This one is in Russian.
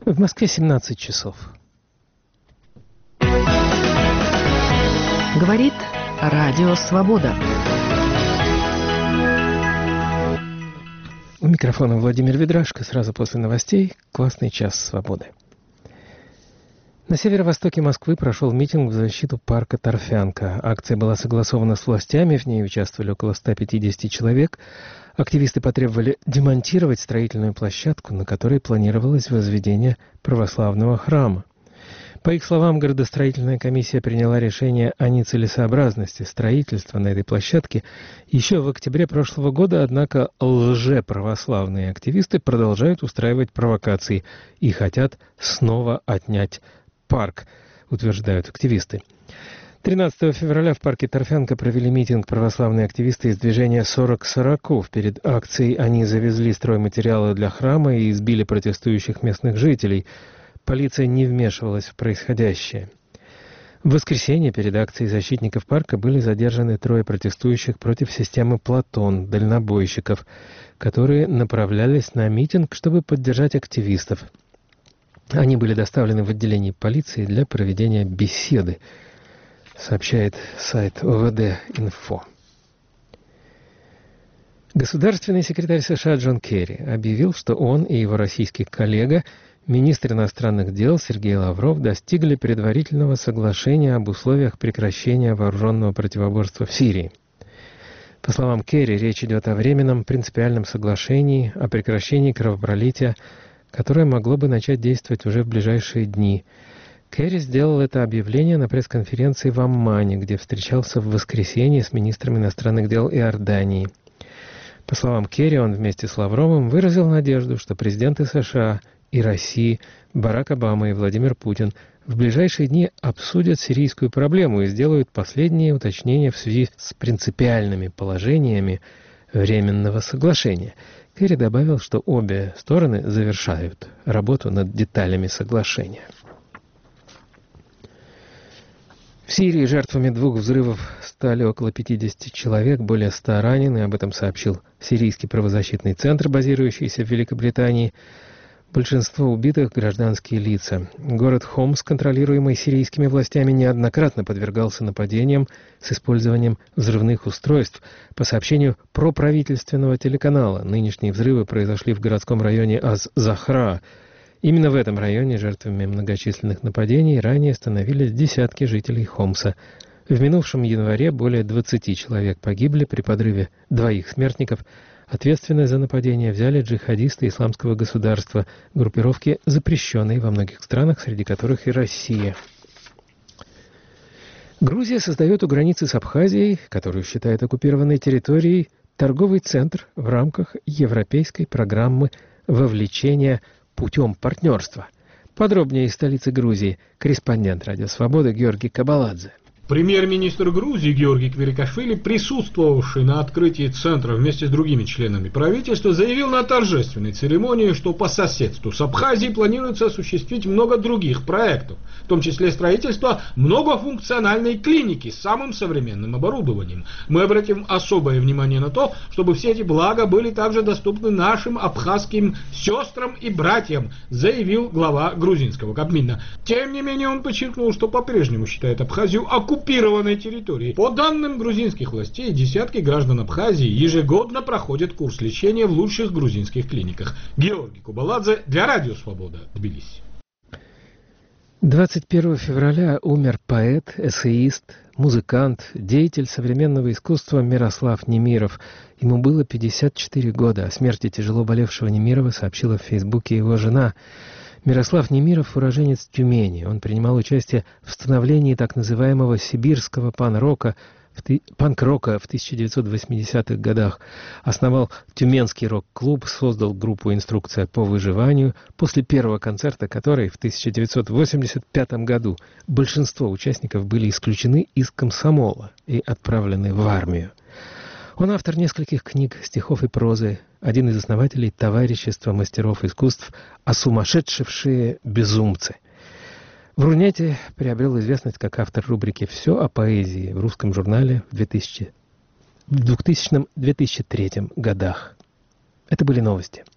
В Москве 17 часов. Говорит Радио Свобода. У микрофона Владимир Ведрашко. Сразу после новостей «Классный час свободы». На северо-востоке Москвы прошел митинг в защиту парка Торфянка. Акция была согласована с властями, в ней участвовали около 150 человек. Активисты потребовали демонтировать строительную площадку, на которой планировалось возведение православного храма. По их словам, градостроительная комиссия приняла решение о нецелесообразности строительства на этой площадке еще в октябре прошлого года, однако лжеправославные активисты продолжают устраивать провокации и хотят снова отнять парк, утверждают активисты. 13 февраля в парке Торфянка провели митинг православные активисты из движения 40 Сороков. Перед акцией они завезли стройматериалы для храма и избили протестующих местных жителей. Полиция не вмешивалась в происходящее. В воскресенье перед акцией защитников парка были задержаны 3 протестующих против системы «Платон» дальнобойщиков, которые направлялись на митинг, чтобы поддержать активистов. Они были доставлены в отделение полиции для проведения беседы, сообщает сайт ОВД-Инфо. Государственный секретарь США Джон Керри объявил, что он и его российский коллега, министр иностранных дел Сергей Лавров, достигли предварительного соглашения об условиях прекращения вооруженного противоборства в Сирии. По словам Керри, речь идет о временном принципиальном соглашении о прекращении кровопролития, которое могло бы начать действовать уже в ближайшие дни. Керри сделал это объявление на пресс-конференции в Аммане, где встречался в воскресенье с министром иностранных дел Иордании. По словам Керри, он вместе с Лавровым выразил надежду, что президенты США и России Барак Обама и Владимир Путин в ближайшие дни обсудят сирийскую проблему и сделают последние уточнения в связи с принципиальными положениями временного соглашения. Керри добавил, что обе стороны завершают работу над деталями соглашения. В Сирии жертвами 2 взрывов стали около 50 человек, более 100 ранены. Об этом сообщил Сирийский правозащитный центр, базирующийся в Великобритании. Большинство убитых – гражданские лица. Город Хомс, контролируемый сирийскими властями, неоднократно подвергался нападениям с использованием взрывных устройств. По сообщению проправительственного телеканала, нынешние взрывы произошли в городском районе Аз-Захра. Именно в этом районе жертвами многочисленных нападений ранее становились десятки жителей Хомса. В минувшем январе более 20 человек погибли при подрыве 2 смертников. Ответственность за нападение взяли джихадисты Исламского государства, группировки, запрещенные во многих странах, среди которых и Россия. Грузия создает у границы с Абхазией, которую считает оккупированной территорией, торговый центр в рамках европейской программы вовлечения путем партнерства. Подробнее из столицы Грузии корреспондент Радио Свобода Георгий Кабаладзе. Премьер-министр Грузии Георгий Квирикашвили, присутствовавший на открытии центра вместе с другими членами правительства, заявил на торжественной церемонии, что по соседству с Абхазией планируется осуществить много других проектов, в том числе строительство многофункциональной клиники с самым современным оборудованием. Мы обратим особое внимание на то, чтобы все эти блага были также доступны нашим абхазским сестрам и братьям, заявил глава грузинского Кабмина. Тем не менее, он подчеркнул, что по-прежнему считает Абхазию оккупированной территории. По данным грузинских властей, десятки граждан Абхазии ежегодно проходят курс лечения в лучших грузинских клиниках. Георгий Кабаладзе для Радио Свобода, Тбилиси. 21 февраля умер поэт, эссеист, музыкант, деятель современного искусства Мирослав Немиров. Ему было 54 года. О смерти тяжело болевшего Немирова сообщила в Фейсбуке его жена. Мирослав Немиров – уроженец Тюмени. Он принимал участие в становлении так называемого сибирского панк-рока в 1980-х годах. Основал Тюменский рок-клуб, создал группу «Инструкция по выживанию», после первого концерта которой в 1985 году большинство участников были исключены из комсомола и отправлены в армию. Он автор нескольких книг, стихов и прозы, один из основателей товарищества мастеров искусств «Осумасшедшие безумцы». В Рунете приобрел известность как автор рубрики «Все о поэзии» в русском журнале в 2000-2003 годах. Это были новости.